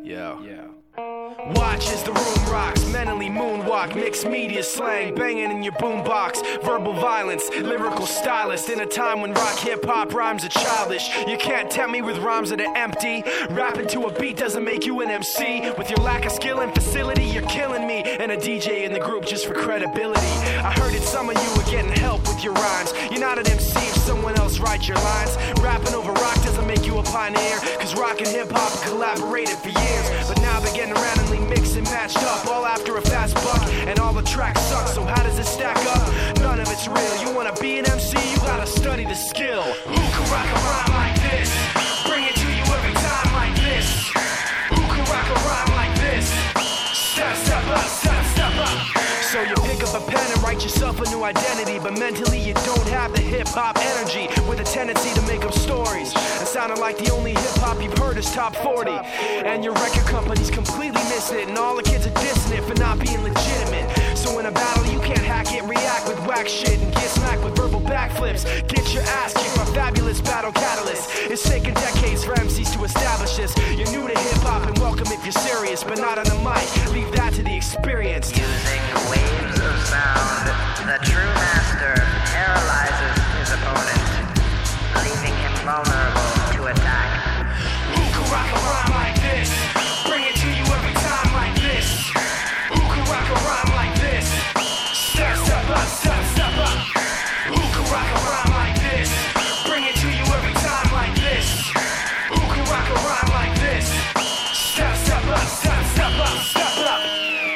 Yeah. Watch as the room rocks, mentally moonwalk, mixed media slang, banging in your boombox, verbal violence, lyrical stylist, in a time when rock hip-hop rhymes are childish. You can't tempt me with rhymes that are empty. Rapping to a beat doesn't make you an MC. With your lack of skill and facility, you're killing me, and a DJ in the group just for credibility. I heard that some of you are getting help with your rhymes. You're not an MC if someone else writes your lines. Rapping over rock doesn't make you a pioneer, cause rock and hip-hop collaborated for years. But now they're getting randomly mixed and matched up, all after a fast buck, and all the tracks suck. So how does it stack up? None of it's real. You wanna be an MC, you gotta study the skill. Who can rock a rhyme like this? Bring it to you every time like this. Who can rock a rhyme like this? Step up, step up. So you pick up a pen and write yourself a new identity, but mentally you don't have the hip-hop energy, with a tendency to make up stories and sounding like the only hip-hop you've heard is top 40, and your record company's completely missing it, and all the kids are dissing it for not being legitimate. So in a battle you can't hack it, react with whack shit, and get smacked with verbal backflips. Get your ass kicked by fabulous battle catalyst. It's taken decades for MCs to establish this. You're new to hip-hop and welcome if you're serious, but not on the mic. Leave that to the experienced. Using waves of sound, the true master paralyzes his opponent, leaving him vulnerable to attack. Who can rock a rhyme like this? Bring it to you every time like this. Who can rock a rhyme like this? Step up, step up. Who can rock a rhyme like this? Bring it to you every time like this. Who can rock a rhyme like this? Step up, step up, step up.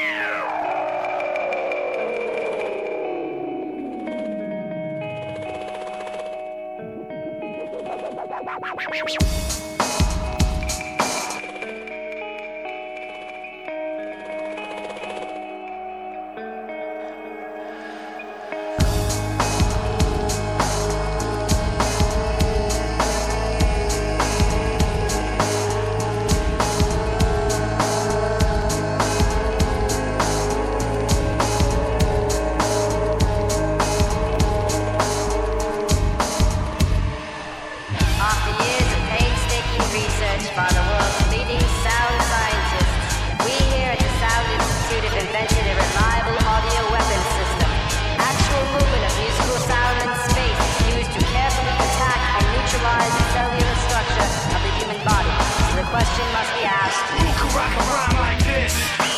By the world's leading sound scientists, we here at the Sound Institute have invented a reliable audio weapon system. Actual movement of musical sound in space is used to carefully attack and neutralize the cellular structure of the human body. So the question must be asked: who can rock a rhyme like this?